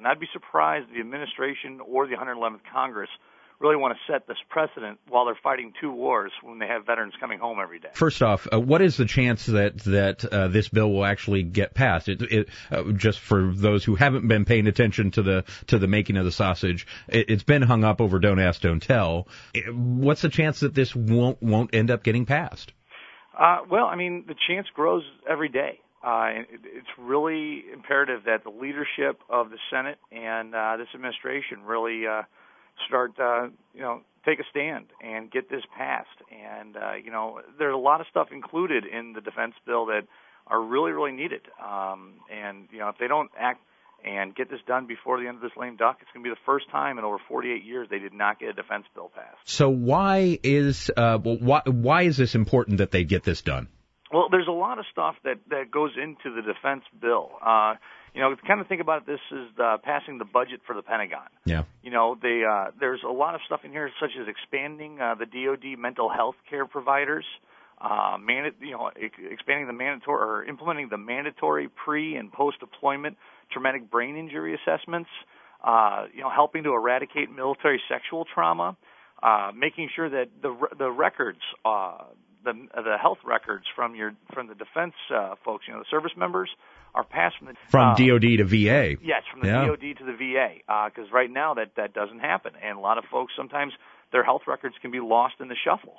I'd be surprised if the administration or the 111th Congress really want to set this precedent while they're fighting two wars when they have veterans coming home every day. First off, what is the chance that this bill will actually get passed? Just for those who haven't been paying attention to the making of the sausage, it's been hung up over don't ask, don't tell. What's the chance that this won't end up getting passed? Well, I mean, the chance grows every day. It's really imperative that the leadership of the Senate and this administration really start, take a stand and get this passed. And, there's a lot of stuff included in the defense bill that are really, really needed. If they don't act and get this done before the end of this lame duck, it's going to be the first time in over 48 years they did not get a defense bill passed. So why is this important that they get this done? Well, there's a lot of stuff that goes into the defense bill. Kind of think about it, this is passing the budget for the Pentagon. Yeah. There's a lot of stuff in here, such as expanding the DoD mental health care providers, expanding the mandatory or implementing the mandatory pre and post deployment traumatic brain injury assessments. Helping to eradicate military sexual trauma, making sure that the records. The health records from the defense folks, the service members, are passed from DOD to VA. Yes, from the DOD to the VA, because right now that doesn't happen, and a lot of folks sometimes their health records can be lost in the shuffle.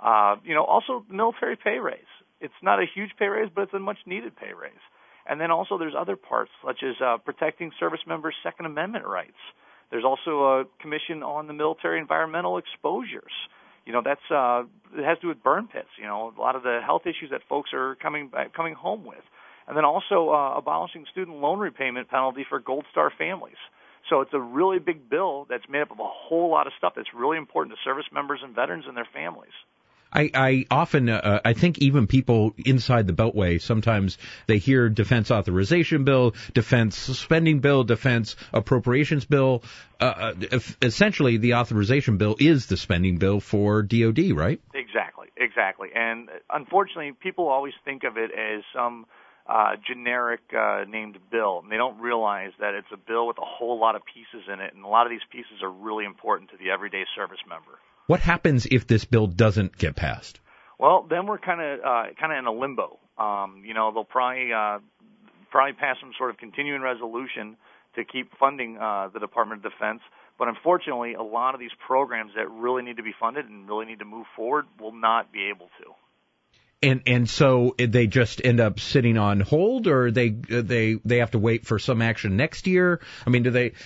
Also the military pay raise. It's not a huge pay raise, but it's a much needed pay raise. And then also there's other parts such as protecting service members' Second Amendment rights. There's also a commission on the military environmental exposures. It has to do with burn pits, a lot of the health issues that folks are coming home with. And then also abolishing student loan repayment penalty for Gold Star families. So it's a really big bill that's made up of a whole lot of stuff that's really important to service members and veterans and their families. I often, I think even people inside the Beltway, sometimes they hear defense authorization bill, defense spending bill, defense appropriations bill. Essentially, the authorization bill is the spending bill for DOD, right? Exactly. And unfortunately, people always think of it as some generic named bill. And they don't realize that it's a bill with a whole lot of pieces in it, and a lot of these pieces are really important to the everyday service member. What happens if this bill doesn't get passed? Well, then we're kind of in a limbo. They'll probably pass some sort of continuing resolution to keep funding the Department of Defense. But unfortunately, a lot of these programs that really need to be funded and really need to move forward will not be able to. And so they just end up sitting on hold, or they have to wait for some action next year? I mean, do they?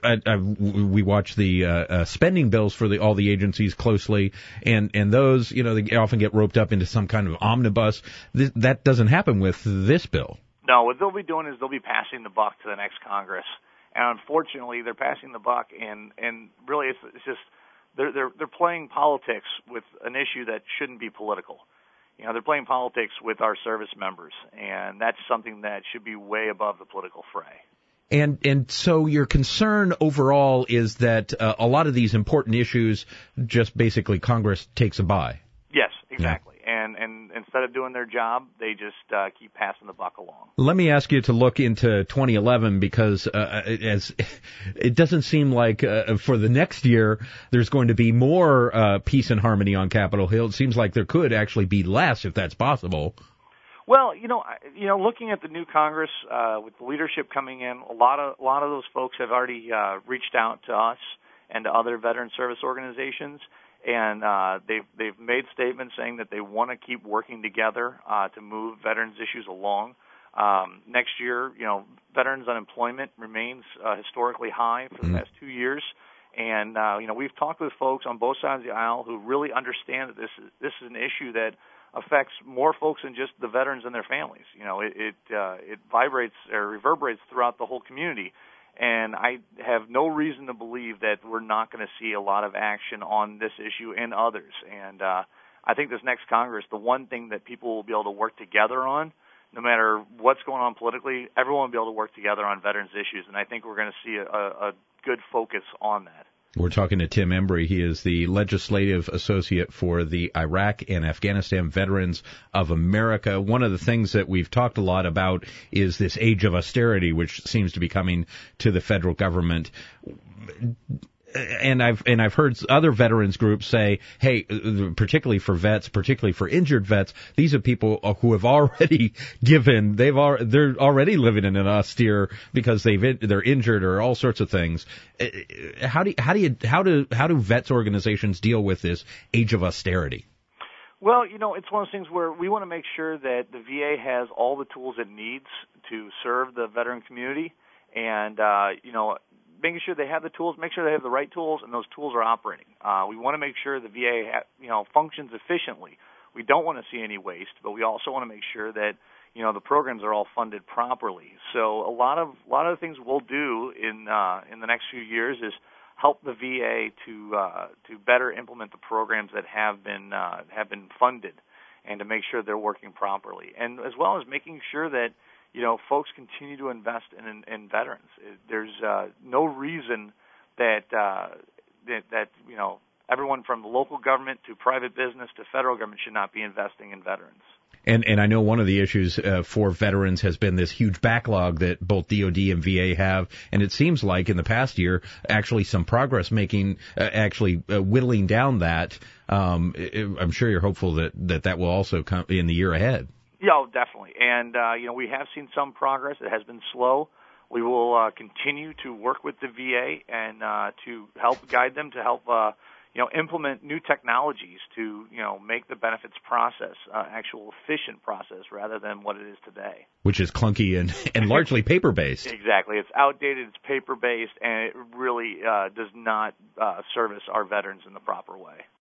We watch the spending bills for all the agencies closely, and those, they often get roped up into some kind of omnibus. That doesn't happen with this bill. No, what they'll be doing is they'll be passing the buck to the next Congress, and unfortunately, they're passing the buck, and really, it's just they're playing politics with an issue that shouldn't be political. They're playing politics with our service members, and that's something that should be way above the political fray. And so your concern overall is that a lot of these important issues just basically Congress takes a bye. Yes, exactly. Yeah. And instead of doing their job, they just keep passing the buck along. Let me ask you to look into 2011 because as it doesn't seem like for the next year there's going to be more peace and harmony on Capitol Hill. It seems like there could actually be less if that's possible. Well, looking at the new Congress with the leadership coming in, a lot of those folks have already reached out to us and to other veteran service organizations. And they've made statements saying that they want to keep working together to move veterans' issues along. Next year, veterans' unemployment remains historically high for the past 2 years. And, we've talked with folks on both sides of the aisle who really understand that this is an issue that affects more folks than just the veterans and their families. It vibrates or reverberates throughout the whole community. And I have no reason to believe that we're not going to see a lot of action on this issue and others. And I think this next Congress, the one thing that people will be able to work together on, no matter what's going on politically, everyone will be able to work together on veterans issues. And I think we're going to see a good focus on that. We're talking to Tim Embry. He is the legislative associate for the Iraq and Afghanistan Veterans of America. One of the things that we've talked a lot about is this age of austerity, which seems to be coming to the federal government. And I've heard other veterans groups say, hey, particularly for vets, particularly for injured vets, these are people who have already given, they're already living in an austere because they're injured or all sorts of things. How do vets organizations deal with this age of austerity? Well, it's one of those things where we want to make sure that the VA has all the tools it needs to serve the veteran community, and making sure they have the tools, make sure they have the right tools, and those tools are operating. We want to make sure the VA functions efficiently. We don't want to see any waste, but we also want to make sure that the programs are all funded properly. So a lot of the things we'll do in the next few years is help the VA to better implement the programs that have been funded, and to make sure they're working properly, and as well as making sure that folks continue to invest in veterans. There's no reason that everyone from the local government to private business to federal government should not be investing in veterans. And I know one of the issues for veterans has been this huge backlog that both DOD and VA have, and it seems like in the past year, actually some progress making, whittling down that. I'm sure you're hopeful that will also come in the year ahead. Yeah, definitely. And, we have seen some progress. It has been slow. We will continue to work with the VA and to help guide them, to help, implement new technologies to, make the benefits process actual efficient process rather than what it is today. Which is clunky and largely paper-based. Exactly. It's outdated, it's paper-based, and it really does not service our veterans in the proper way.